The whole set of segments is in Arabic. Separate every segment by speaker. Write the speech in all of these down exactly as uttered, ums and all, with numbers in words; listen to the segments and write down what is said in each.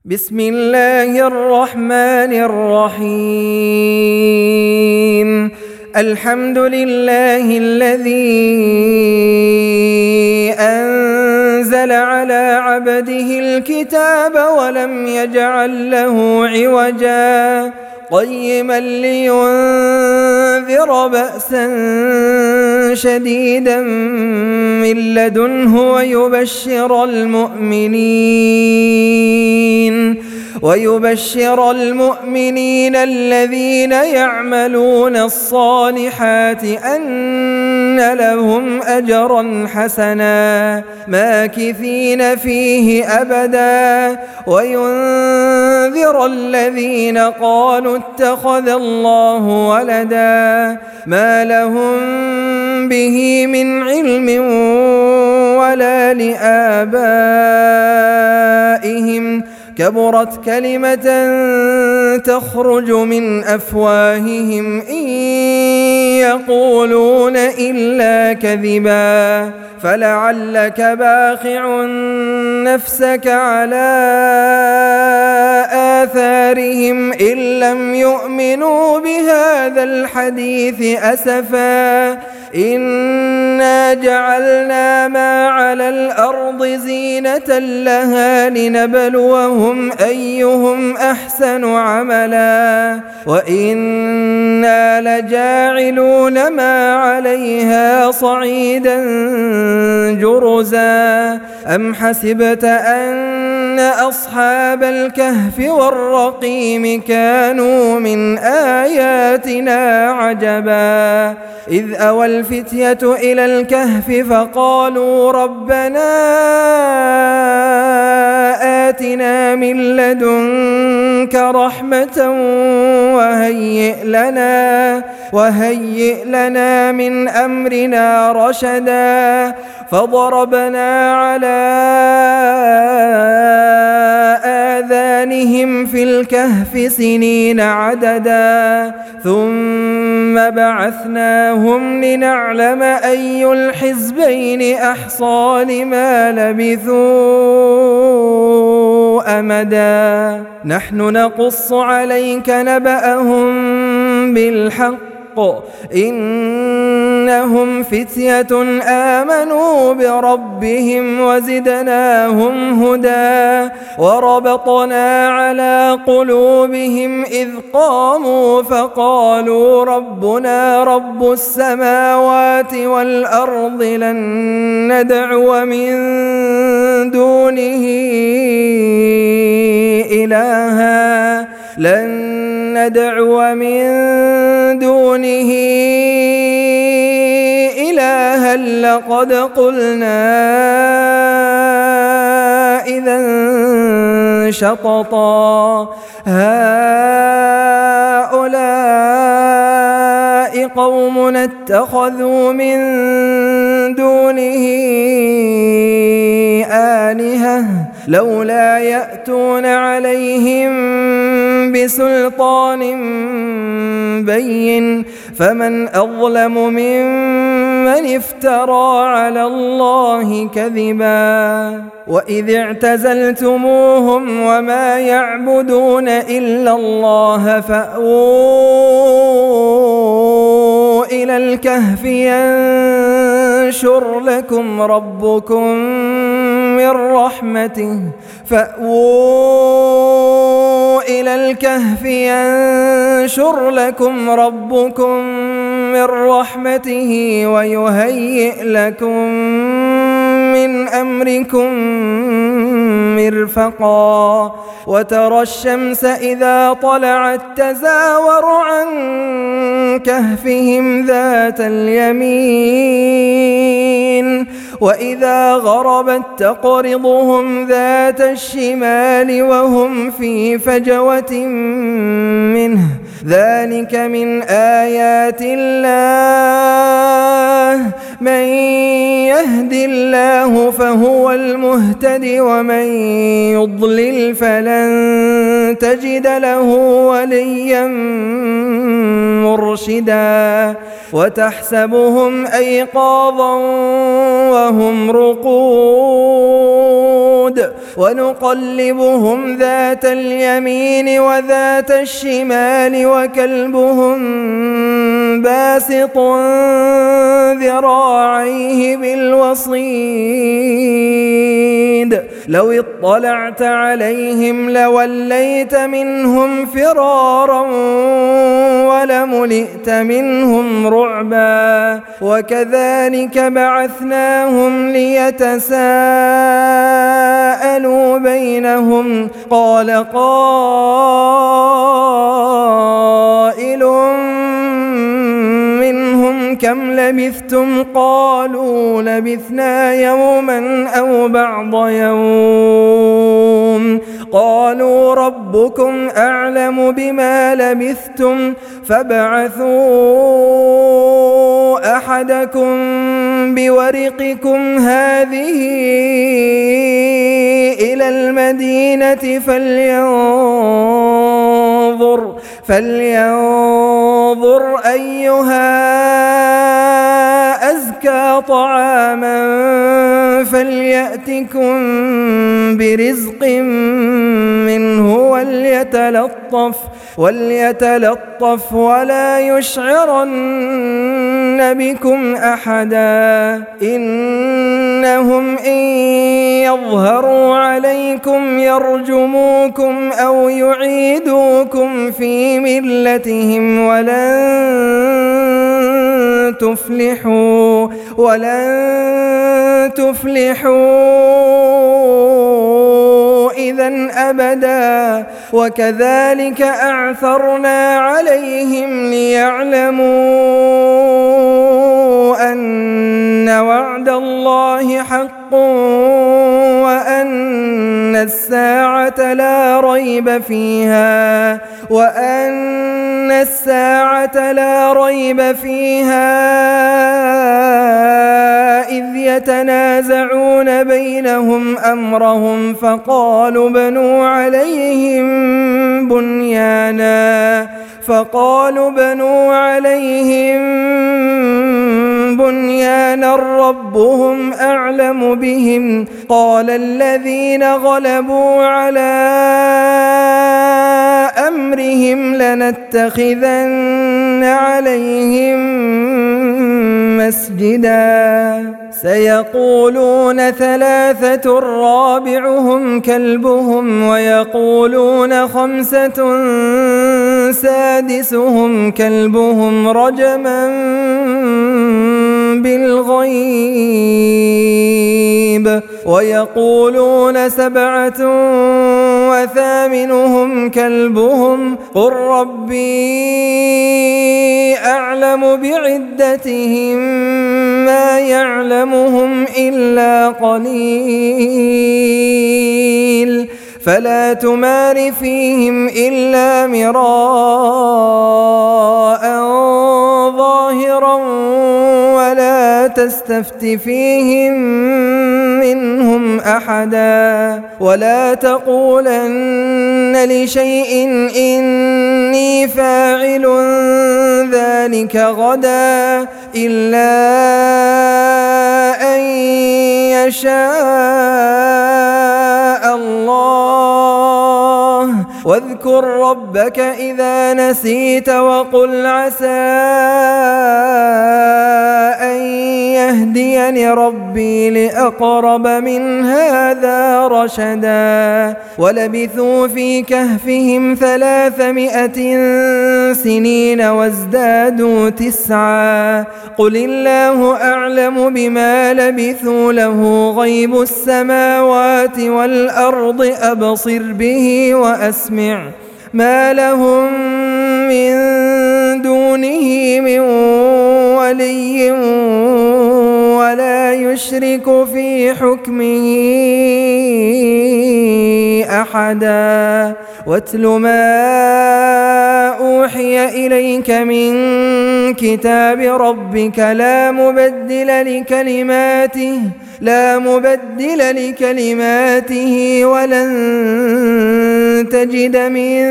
Speaker 1: بسم الله الرحمن الرحيم. الحمد لله الذي أنزل على عبده الكتاب ولم يجعل له عوجا قيما لينذر بأسا شديدا من لدنه ويبشر المؤمنين ويبشر المؤمنين الذين يعملون الصالحات أن لهم أجرا حسنا ماكثين فيه أبدا وينذر الذين قالوا اتخذ الله ولدا ما لهم به من علم ولا لآبائهم كبرت كلمة تخرج من أفواههم إن يقولون إلا كذبا فلعلك باخع نفسك على آثارهم إن لم يؤمنوا بهذا الحديث أسفا إنا جعلنا ما على الأرض زينة لها لنبلوهم أيهم أحسن عملا وإنا لجاعلون ما عليها صعيدا جرزا أم حسبت أن أصحاب الكهف والرقيم كانوا من آياتنا عجبا إذ أوى الفتية إلى الكهف فقالوا ربنا آتنا من لدنك رحمة وهيئ لنا وهيئ لنا من أمرنا رشدا فضربنا على آذانهم في الكهف سنين عددا ثم بعثناهم لنعلم أي الحزبين أحصى لما لبثوا أمدا نحن نقص عليك نبأهم بالحق إنهم فتية آمنوا بربهم وزدناهم هدى وربطنا على قلوبهم إذ قاموا فقالوا ربنا رب السماوات والأرض لن ندعو من دونه إلها لن ندعو من دونه إلها لقد قلنا إذا شططا هؤلاء قوم اتخذوا من دونه آلهة لولا يأتون عليهم بسلطان بين فمن أظلم ممن افترى على الله كذبا وإذ اعتزلتموهم وما يعبدون إلا الله فأووا إلى الكهف ينشر لكم ربكم من رحمته فأووا إلى الكهف ينشر لكم ربكم من رحمته ويهيئ لكم من أمركم مرفقا وترى الشمس إذا طلعت تزاور عن كهفهم ذات اليمين وإذا غربت تقرضهم ذات الشمال وهم في فجوة منه ذلك من آيات الله من يهد الله فهو المهتد ومن يضلل فلن تجد له وليا مرشدا وتحسبهم أيقاظا وهم رقود ونقلبهم ذات اليمين وذات الشمال وكلبهم باسط ذراعيه بالوصيد لو اطلعت عليهم لوليت منهم فرارا ولملئت منهم رعبا وكذلك بعثناهم ليتساءلوا بينهم قال قائل منهم كم لبثتم قالوا لبثنا يوما أو بعض يوم قالوا ربكم أعلم بما لبثتم فابعثوا أحدكم بورقكم هذه إلى المدينة فلينظر فلينظر أيها أزكى طعاما فليأتكم برزق منه وليتلطف وليتلطف ولا يشعرن بكم أحدا إنهم إن يظهروا عليكم يرجموكم أو يعيدوكم في ملتهم ولن تفلحوا ولن تفلحوا إذن أبدا وكذلك أعثرنا عليهم ليعلموا أن وعد الله حق وأن الساعة لا ريب فيها وأن الساعة لا ريب فيها إذ يتنازعون بينهم أمرهم فقالوا بنوا عليهم بنيانا فقالوا بنوا عليهم بنيانا ربهم أعلم بهم قال الذين غلبوا على أمرهم لنتخذن عليهم مسجدا سيقولون ثلاثة رابعهم كلبهم ويقولون خمسة سادسهم كلبهم رجما بالغيب ويقولون سبعة وثامنهم كلبهم قل ربي أعلم بعدتهم ما يعلمهم إلا قليل فلا تمار فيهم إلا مراء ظاهرا ولا تستفت فيهم منهم أحدا ولا تقولن لشيء إني فاعل ذلك غدا إلا أن يشاء الله واذكر ربك إذا نسيت وقل عسى أن يهديني ربي لأقرب من هذا رشدا ولبثوا في كهفهم ثلاثمائة سنين وازدادوا تسعا قل الله أعلم بما لبثوا له غيب السماوات والأرض أبصر به وأسمع ما لهم من دونه من ولي ولا يشرك في حكمه أحدا واتل ما أوحي إليك من كتاب ربك لا مبدل لكلماته لا مبدل لكلماته ولن تجد من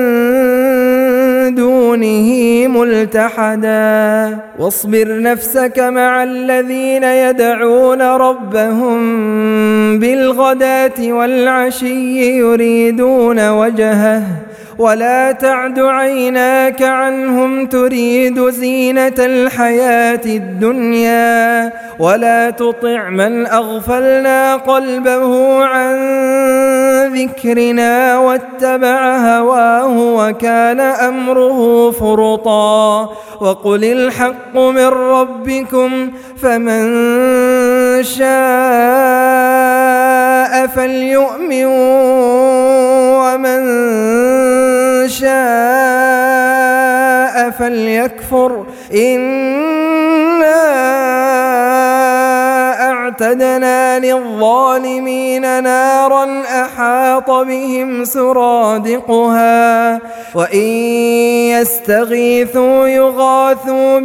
Speaker 1: دونه ملتحدا واصبر نفسك مع الذين يدعون ربهم بالغداة والعشي يريدون وجهه ولا تعد عيناك عنهم تريد زينة الحياة الدنيا ولا تطع من أغفلنا قلبه عن ذكرنا واتبع هواه وكان أمره فرطا وقل الحق من ربكم فمن شاء فليؤمن ومن شاء فليكفر إنا أعتدنا للظالمين نارا أحاط بهم سرادقها وإن يستغيثوا يغاثوا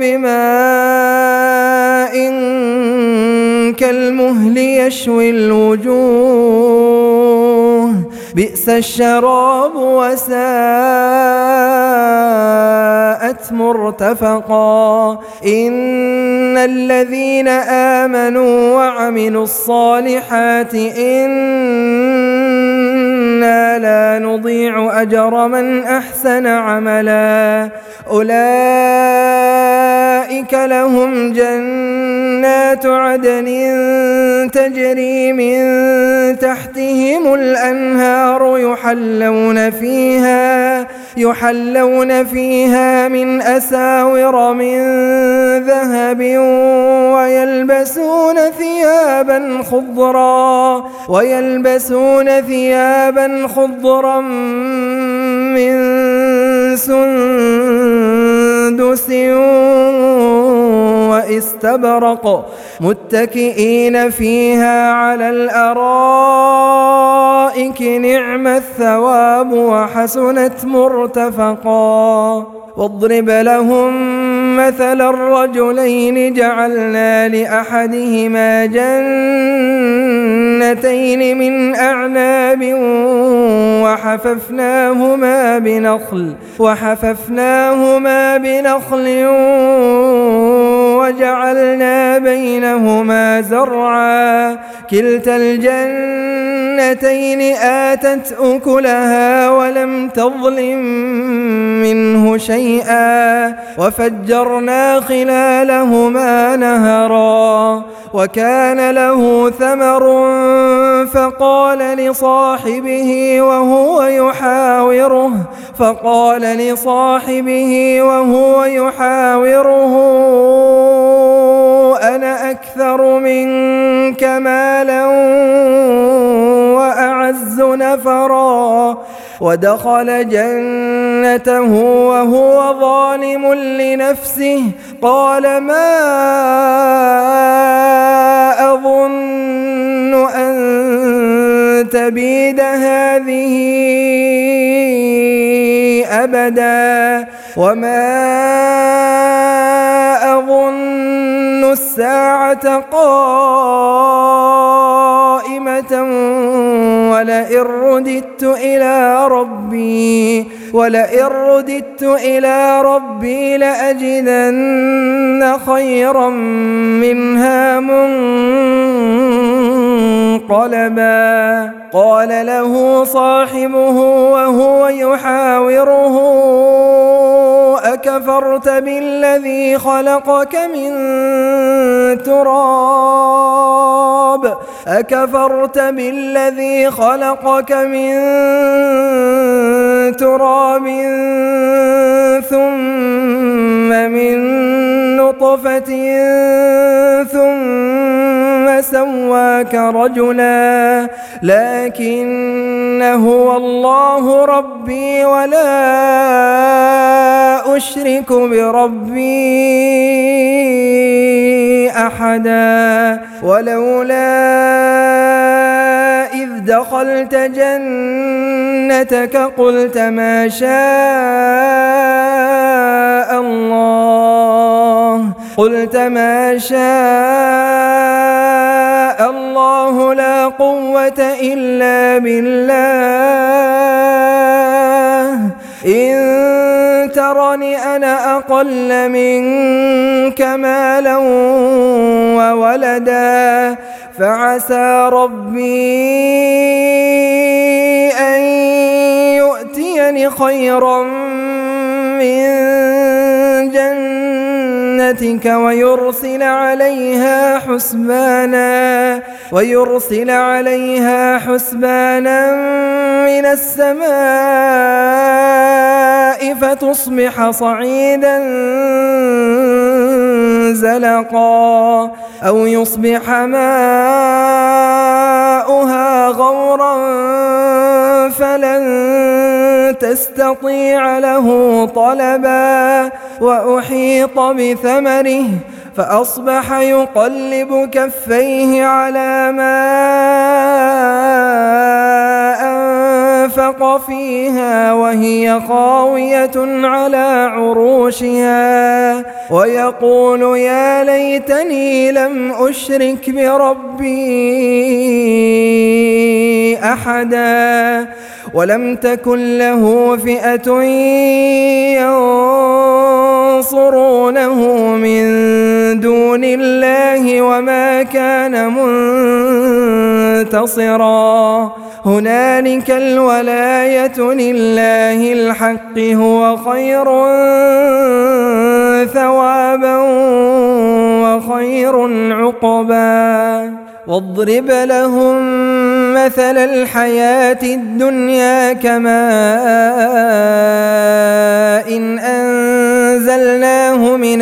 Speaker 1: بماء كالمهل يشوي الوجوه بئس الشراب وساءت مرتفقا إن الذين آمنوا وعملوا الصالحات إنا لا نضيع أجر من أحسن عملا أولئك لهم جنات عدن تجري من تحتهم الأنهار يحلون فيها يحلون فيها من أساور من ذهب ويلبسون ثيابا خضرا ويلبسون ثيابا خضرا من سندس واستبرق متكئين فيها على الأرائك نعم الثواب وحسنت مرتفقا واضرب لهم مثل الرجلين جعلنا لأحدهما جنتين من أعناب وحففناهما بنخل وحففناهما بنخل وجعلنا بينهما زرعا كلتا الجنتين آتت أكلها ولم تظلم منه شيئا وفجرنا خلالهما نهرا وكان له ثمر فقال لصاحبه وهو يحاوره فقال لصاحبه وهو يحاوره أنا أكثر منك مالا وأعز نفرا ودخل جنته وهو ظالم لنفسه قال ما أظن أن تبيد هذه أبدا وما أظن الساعة قائمة ولئن رددت إلى ربي ولئن رددت إلى ربي لأجدن خيرا منها منقلبا قال له صاحبه وهو يحاوره أكفرت بالذي خلقك من تراب أكفرت بالذي خلقك من تراب ثم من نطفة ثم سواك رجلا لكن هو الله ربي ولا أشرك بربي أحدا ولولا إذ دخلت جنتك قلت ما شاء الله قلت ما شاء الله لا قوة إلا بالله إن ترني أنا أقل منك مالا وولدا فعسى ربي أن يؤتيني خيرا من جنتك ويرسل عليها حسبانا ويرسل عليها حسبانا من السماء فتصبح صعيدا زلقا أو يصبح ماؤها غورا فلن تستطيع له طلبا وأحيط بثمره فأصبح يقلب كفيه على ما أنفق فيها وهي خاوية على عروشها ويقول يا ليتني لم أشرك بربي أحدا ولم تكن له فئة ينصرونه من دون الله وما كان منتصرا هنالك الولاية لله الحق هو خير ثوابا وخير عقبا واضرب لهم مثل الحياة الدنيا كماء إن أنزلناه من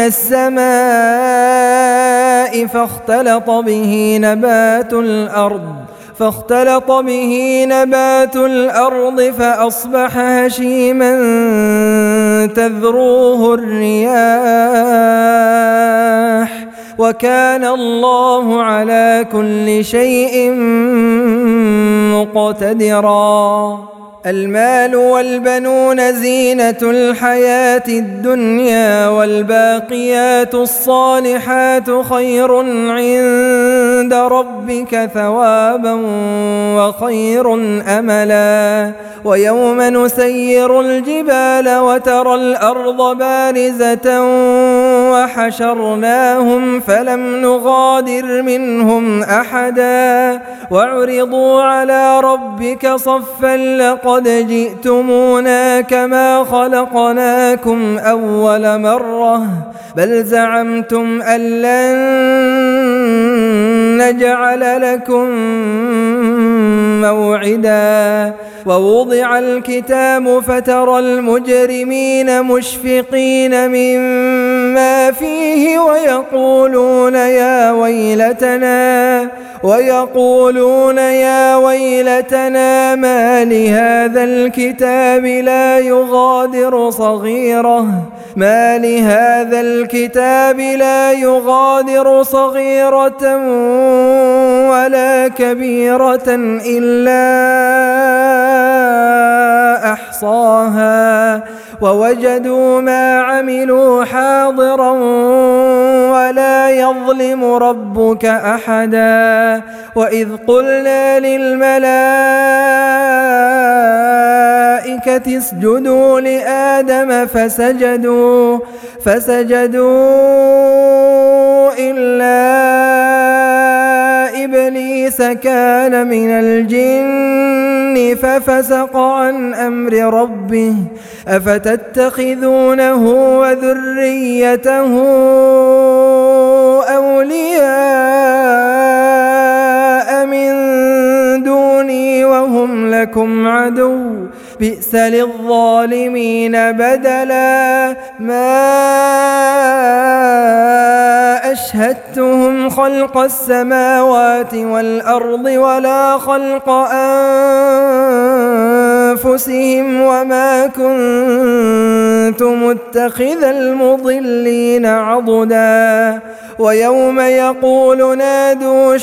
Speaker 1: السماء فاختلط به نبات الأرض فاختلط به نبات الأرض فأصبح هشيما تذروه الرياح وكان الله على كل شيء مقتدرا المال والبنون زينة الحياة الدنيا والباقيات الصالحات خير عند ربك ثوابا وخير أملا ويوم نسير الجبال وترى الأرض بارزة وحشرناهم فلم نغادر منهم أحدا وعرضوا على ربك صفا لقد جئتمونا كما خلقناكم أول مرة بل زعمتم أن لن نجعل لكم موعدا ووضع الكتاب فترى المجرمين مشفقين مما فيه ويقولون يا ويلتنا ويقولون يا ويلتنا ما لهذا الكتاب لا يغادر صغيرة ما لهذا الكتاب لا يغادر صغيرة ولا كبيرة إلا أحصاها ووجدوا ما عملوا حاضرا ولا يظلم ربك أحدا وإذ قلنا للملائكة اسجدوا لآدم فسجدوا فسجدوا إلا إبليس كان من الجن ففسق عن أمر ربه أفتتخذونه وذريته أولياء من دوني وهم لكم عدو بئس للظالمين بدلا ما أشهدتهم خلق السماوات والأرض ولا خلق أنفسهم وما كنت متخذ المضلين عضدا ويوم يقول نادوا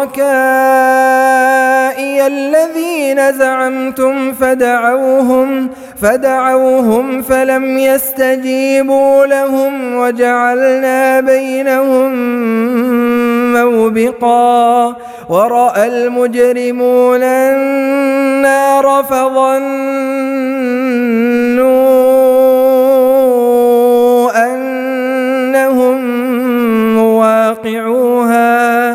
Speaker 1: شركائي الذين زعمتم فدعوهم فدعوهم فلم يستجيبوا لهم وجعلنا بينهم موبقا ورأى المجرمون النار فظنوا أنهم مواقعوها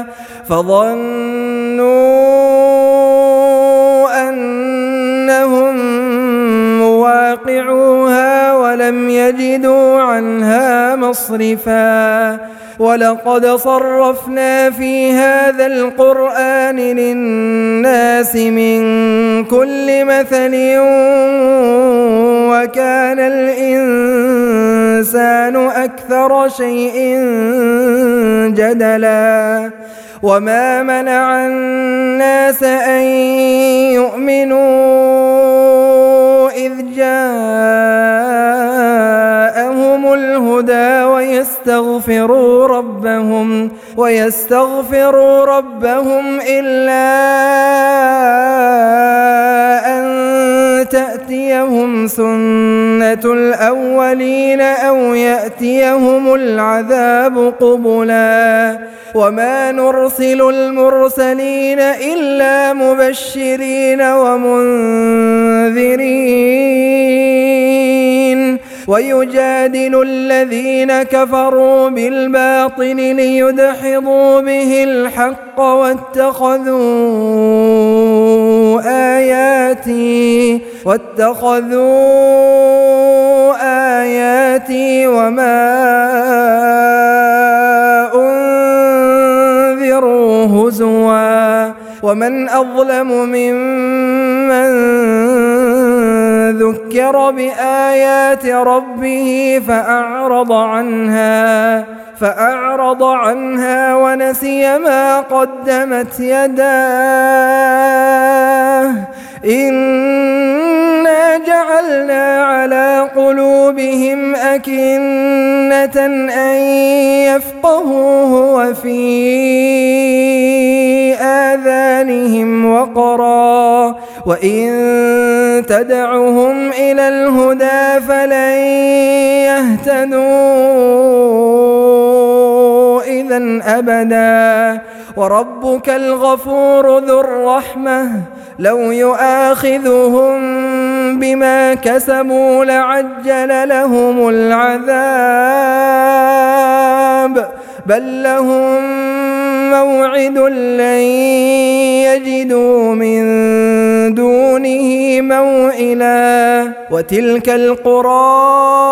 Speaker 1: فظنوا أنهم مواقعوها ولم يجدوا عنها مصرفا ولقد صرفنا في هذا القرآن للناس من كل مثل وكان الإنسان أكثر شيء جدلا وما منع الناس أن يؤمنوا إذ جاءهم الهدى ويستغفروا ربهم ويستغفروا ربهم إلا أن تأتيهم سنة الأولين أو يأتيهم العذاب قبلا وما نرسل المرسلين إلا مبشرين ومنذرين ويجادل الذين كفروا بالباطل ليدحضوا به الحق واتخذوا آياتي واتخذوا آياتي وما أنذروا هزوا ومن أظلم ممن ذكر بآيات ربه فأعرض عنها فأعرض عنها ونسي ما قدمت يداه إنا جعلنا على قلوبهم أكنة أن يفقهوه وفي آذانهم وقرا وإن تدعهم إلى الهدى فلن يهتدوا إذا أبدا وربك الغفور ذو الرحمة لو يؤاخذهم بما كسبوا لعجل لهم العذاب بل لهم موعد لن يجدوا من دونه موئلا وتلك القرى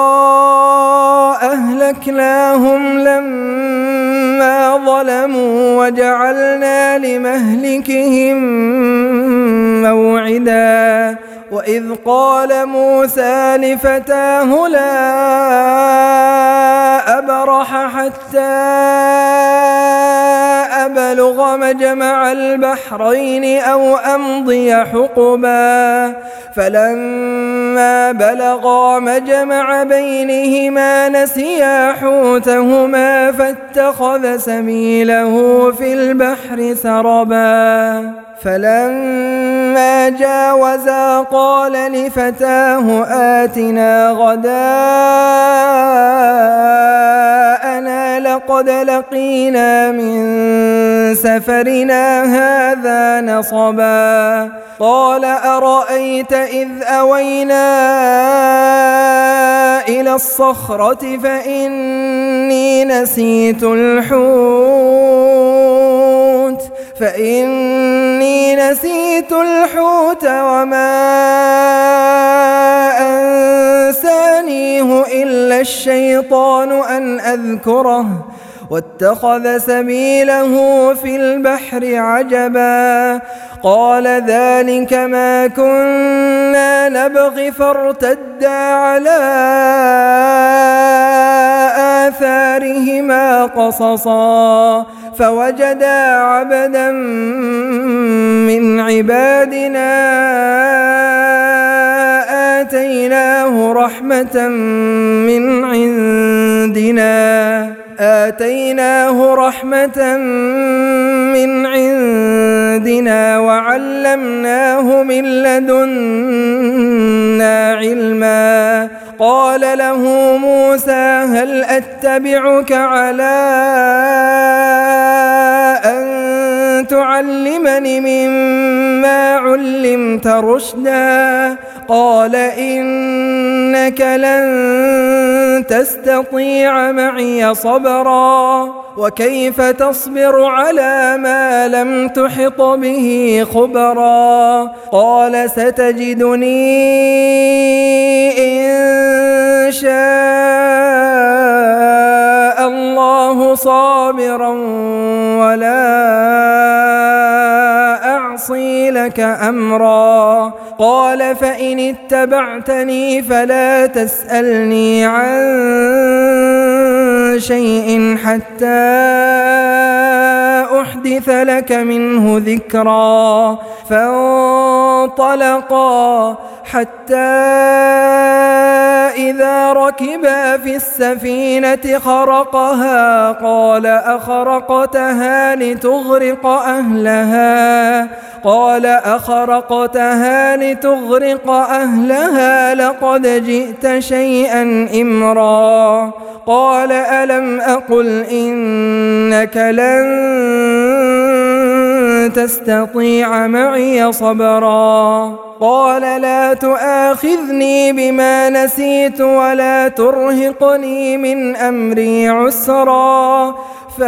Speaker 1: أهلكناهم لما ظلموا وجعلنا لمهلكهم موعدا وإذ قال موسى لفتاه لا أبرح حتى أبلغ مجمع البحرين أو أمضي حقبا فلما بلغا مجمع بينهما نسيا حوتهما فاتخذ سبيله في البحر سربا فلما جاوزا قال لفتاه آتنا غداءنا لقد لقينا من سفرنا هذا نصبا قال أرأيت إذ أوينا إلى الصخرة فإني نسيت الحوت فإني نسيت الحوت وما أنسانيه إلا الشيطان أن أذكره واتخذ سبيله في البحر عجبا قال ذلك ما كنا نبغي فارتدا على آثارهما قصصا فوجدا عبدا من عبادنا رحمة من عندنا آتيناه رحمة من عندنا وعلمناه من لدنا علما. قال له موسى هل أتبعك على أن تعلمني مما علمت رشدا؟ قال إنك لن تستطيع معي صبرا وكيف تصبر على ما لم تحط به خبرا؟ قال ستجدني إن شاء الله صابرا ولا أعصي لك أمرا. قال فإن اتبعتني فلا تسألني عن شيء حتى أحدث لك منه ذكرا. فانطلقا حتى إذا ركبا في السفينة خرقها قال أخرقتها لتغرق أهلها قال أخرقتها لتغرق أهلها لقد جئت شيئا إمرا. قال ألم أقل إنك لن تستطيع معي صبرا؟ قال لا تؤاخذني بما نسيت ولا ترهقني من أمري عسرا.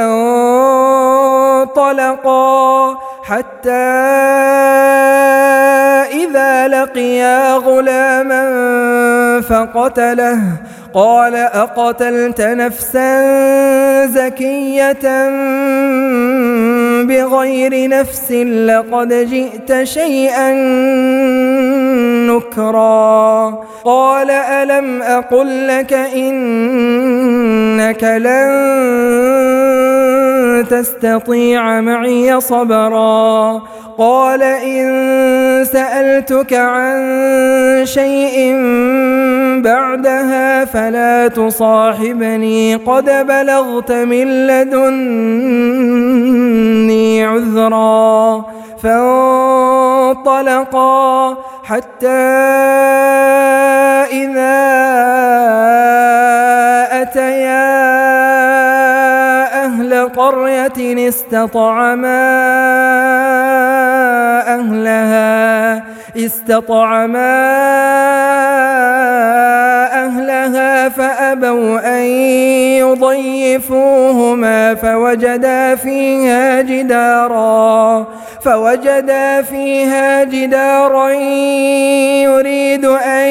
Speaker 1: فانطلقا حتى إذا لقيا غلاما فقتله. قال أقتلت نفسا زكية بغير نفس لقد جئت شيئا نكرا. قال ألم أقل لك إنك لن تستطيع معي صبرا؟ قال إن سألتك عن شيء بعدها فلا تصاحبني قد بلغت من لدني عذرا. فانطلقا حتى إذا أتيا أهل قرية استطعما أهلها استطعما أهلها فأبوا أن يضيفوهما فوجدا فيها جدارا فوجدا فيها جدارا يريد أن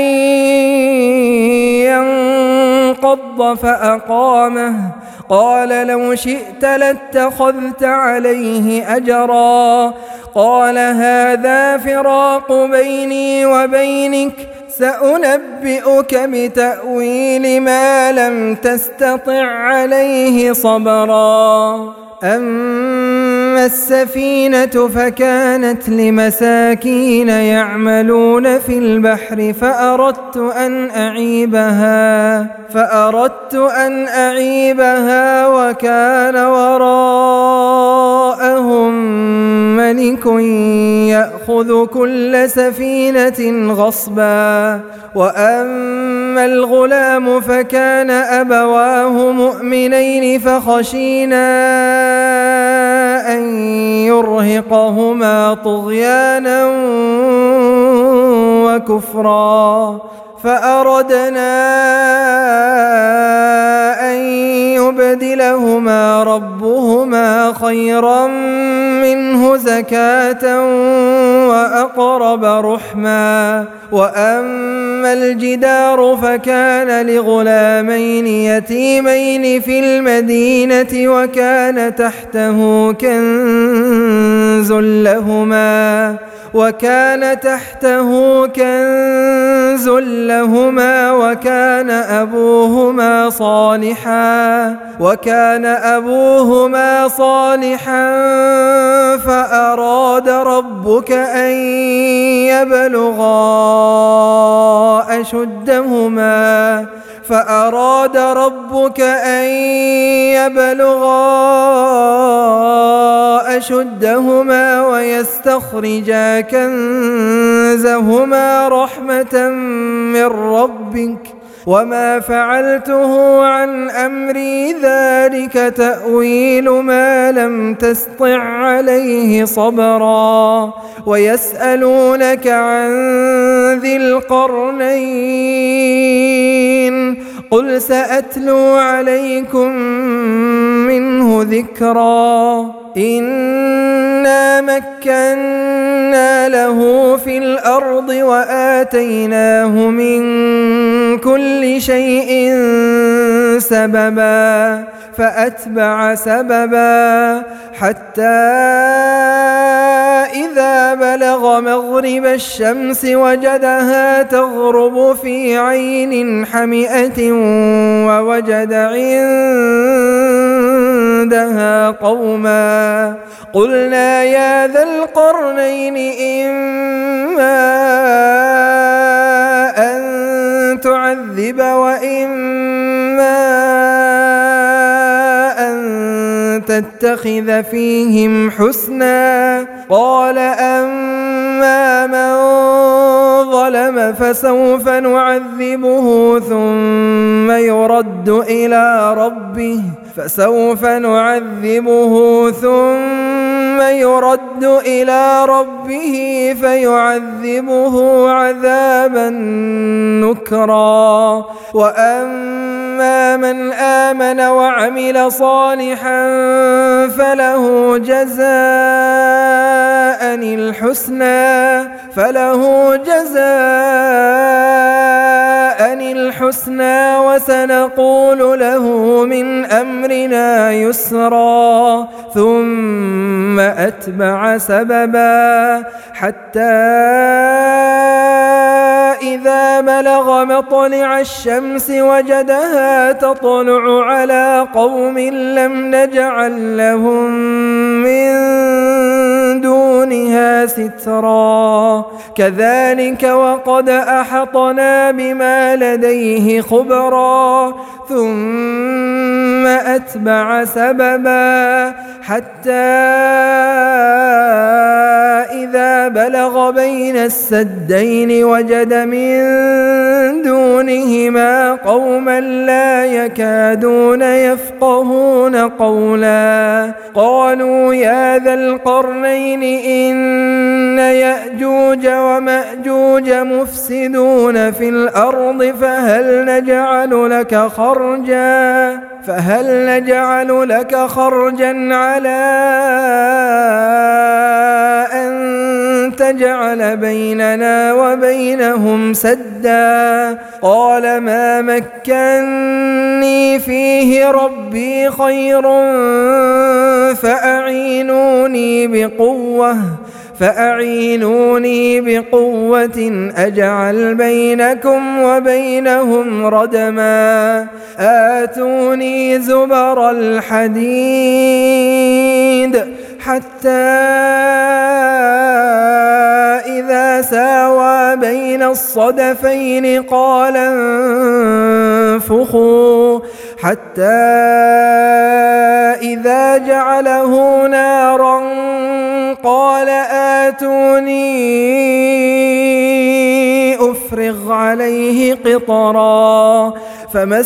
Speaker 1: ينقض فأقامه. قال لو شئت لاتخذت عليه أجرا. قال هذا فراق بيني وبينك سأنبئك بتأويل ما لم تستطع عليه صبرا. أما السفينة فكانت لمساكين يعملون في البحر فأردت أن أعيبها فأردت أن أعيبها وكان وراءهم ملك يأخذ كل سفينة غصبا. وأما الغلام فكان أبواه مؤمنين فخشينا أن يرهقهما طغيانا وكفرا فأردنا أن يبدلهما ربهما خيرا منه زكاة وأقرب رحما. وأما الجدار فكان لغلامين يتيمين في المدينة وكان تحته كنز لهما وكان تحته كنز لهما وكان أبوهما صالحا وكان أبوهما صالحا فأراد ربك أن يبلغا أشدهما فأراد ربك أن يبلغا أشدهما ويستخرجا كنزهما رحمة من ربك وما فعلته عن أمري ذلك تأويل ما لم تسطع عليه صبرا ويسألونك عن ذي القرنين قل سأتلو عليكم منه ذكرا إنا مكنا له في الأرض وآتيناه من كل شيء سببا فأتبع سببا حتى إذا بلغ مغرب الشمس وجدها تغرب في عين حمئة ووجد عندها قوما قلنا يا ذا القرنين إما أن تعذب وإما أن تتخذ فيهم حسنا قال أما من ظلم فسوف نعذبه ثم يرد إلى ربه فسوف نعذبه ثم يرد إلى ربه فيعذبه عذابا نكرا وأما من آمن وعمل صالحا فله جزاء الحسنى فله جزاء الحسنى وسنقول له من أمرنا يسرا ثم أتبع سببا حتى إذا بلغ مطلع الشمس وجدها تطلع على قوم لم نجعل لهم من دونها سترا كذلك وقد أحطنا بما لديه خبرا ثم أتبع سببا حتى إذا بلغ بين السدين وجد من دونهما قوما لا يكادون يفقهون قولا قالوا يا ذا القرنين إن يأجوج ومأجوج مفسدون في الأرض فهل نجعل لك خرجا فهل نجعل لك خرجا على أن تجعل بيننا وبينهم سدا قال ما مكني فيه ربي خير فأعينوني بقوة فأعينوني بقوة أجعل بينكم وبينهم ردما آتوني زبر الحديد حتى إذا ساوى بين الصدفين قال انفخوا حتى إذا جعله نارا قال آتوني أفرغ عليه قطرا فما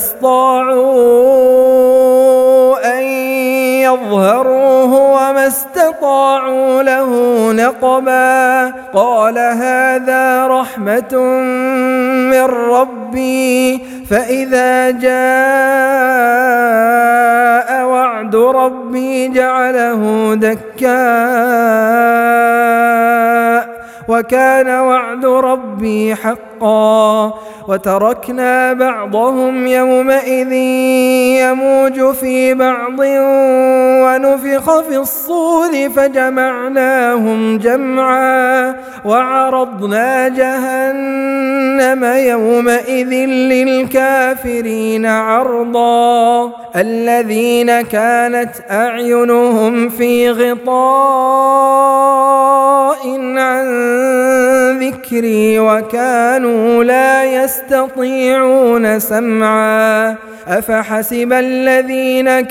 Speaker 1: استطاعوا أن يظهروه وما استطاعوا له نقبا قال هذا رحمة من ربي فإذا جاء وعد ربي جعله دكاء وكان وعد ربي حقا وتركنا بعضهم يومئذ يموج في بعض ونفخ في الصور فجمعناهم جمعا وعرضنا جهنم يومئذ للكافرين عرضا الذين كانت أعينهم في غطاء عن ذكري وكانوا كانوا لا يستطيعون سمعا أفحسب الذين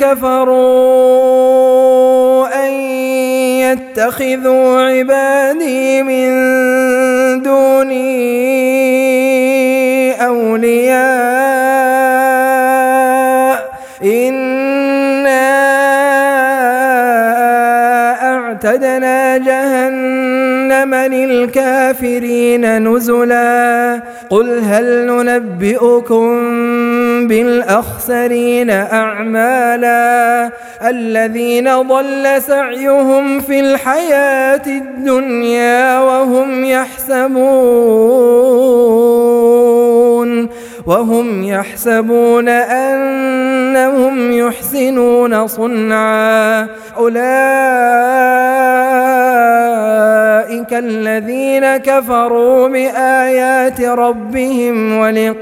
Speaker 1: كفروا أن يتخذوا عبادي من دوني أولياء إنا أعتدنا جهنم للكافرين نزلا قل هل ننبئكم بالأخسرين أعمالا الذين ضل سعيهم في الحياة الدنيا وهم يحسبون وهم يحسبون أنهم يحسنون صنعا أولئك الذين كفروا بآيات ربهم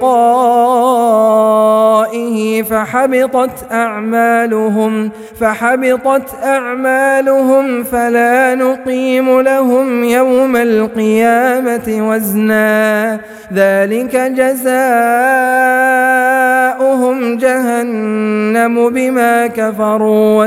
Speaker 1: ولقائه فحبطت أعمالهم فحبطت أعمالهم فلا نقيم لهم يوم القيامة وزنا ذلك جزاؤهم جهنم بما كفروا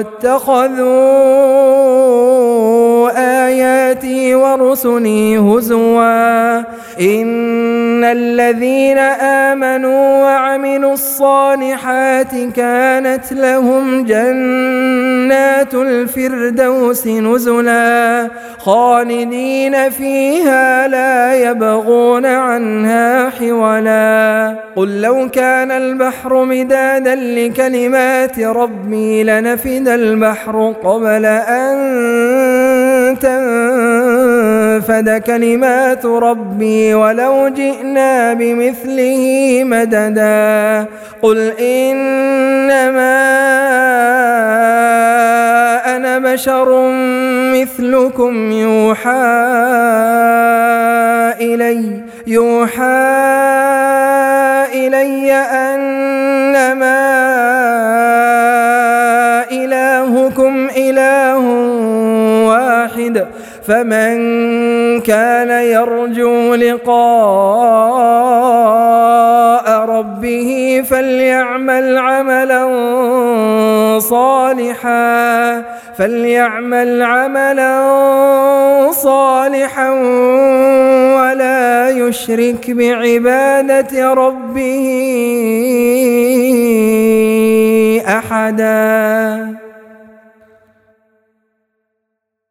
Speaker 1: واتخذوا آياتي ورسلي هزوا إن الذين آمنوا وعملوا الصالحات كانت لهم جنات الفردوس نزلا خالدين فيها لا يبغون عنها حولا قل لو كان البحر مدادا لكلمات ربي لنفد البحر قبل أن تنفد كلمات ربي ولو جئنا بمثله مددا قل إنما أنا بشر مثلكم يوحى إلي يوحى إلي أنما إلهكم إله واحد فمن كان يرجو لقاء ربه فليعمل عملا صالحا فليعمل عملا صالحا ولا يشرك بعبادة ربه أحدا.